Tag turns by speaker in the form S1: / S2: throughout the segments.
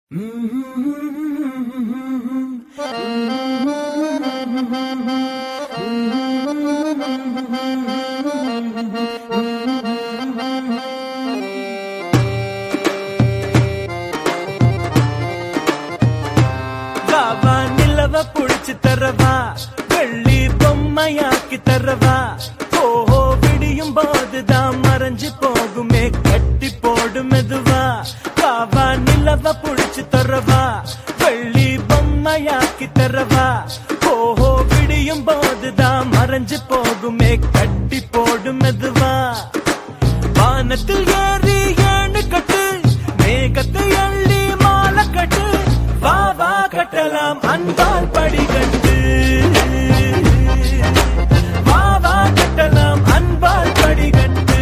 S1: நிலவ புடிச்சு தரவா, வெள்ளி பொம்மையாக்கி தரவா. ஓஹோ, விடியும் போதுதான் மறைஞ்சு போகுமே கட்டி போடு மெதுவா. பாவா நிலவ புடிச்சு தரவா, வெள்ளி பொம்மையாக்கி தரவா. ஓஹோ, விடியும் போதுதான் மறைஞ்சு போகுமே கட்டி போடு மெதுவா. வானத்தில் ஏறி ஏணு கட்டு, மேகத்தை அள்ளி மாலை கட்டு. வாவா கட்டலாம் அன்பால் படிகட்டு, வாவா கட்டலாம் அன்பால் படிகட்டு.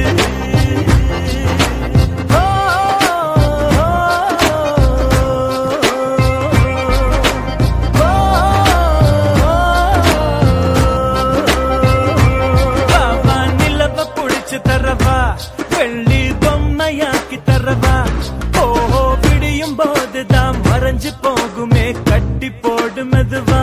S1: வாவா நிலவ புடிச்சு தரவா, வெள்ளி பொம்மையாக்கி தரவா. ஓஹோ, விடியும் போதுதான் மறைஞ்சு போகுமே கட்டி போடு மெதுவா.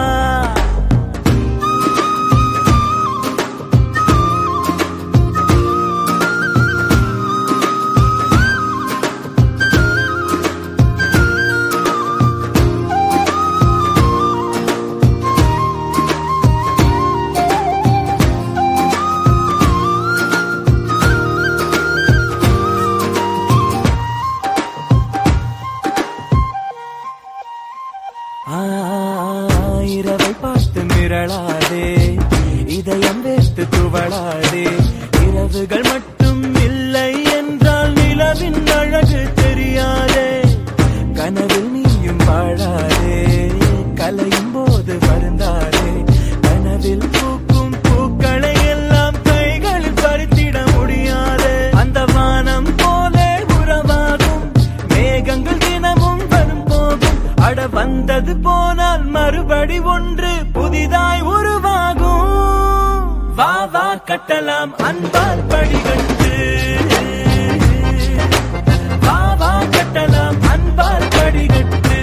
S1: இரவை பார்த்து மிரளாதே, இதயம் வேத்து துவளாதே. இரவுகள் மட்டும் இல்லை என்றால் நிலவின் அழகு தெரியாதே. கனவில் நீயும் வாழாதே, கலையும் போது வருந்தாதே. கனவில் பூக்கும் பூக்களை எல்லாம் கைகளில் பறித்திட முடியாதே. அந்த வானம் போலே உறவாகும் மேகங்கள் தினமும் வரும் போகும். அட வந்தது போனால் மறுபடி ஒன்று புதிதாய் உருவாகும். வாவா கட்டலாம் அன்பால் படிகட்டு, வாவா கட்டலாம் அன்பால் படிகட்டு.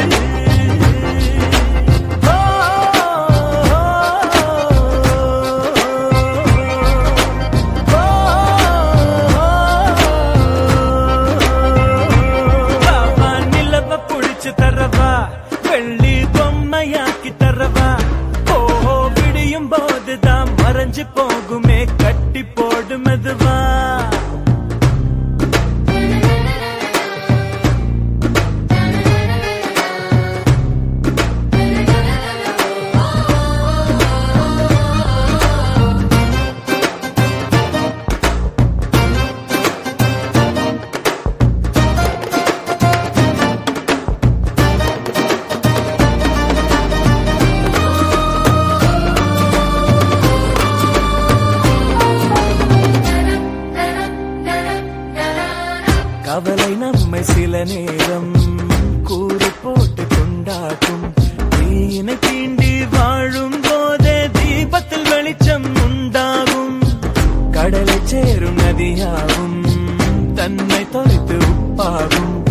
S1: வாவா நிலவ புடிச்சு தரவா, வெள்ளி பொம்மையாக்கி தரவா. ஓஹோ, விடியும் போதுதான் மறைஞ்சு போகுமே கட்டி போடு மெதுவா. கவலை நம்மை சில நேரம் கூறி போட்டு கொண்டாக்கும். தீயினை தீண்டி வாழும் போதே தீபத்தில் வெளிச்சம் உண்டாகும். கடலை சேரும் நதியாகும், தன்னை தொலைத்து உப்பாகும்.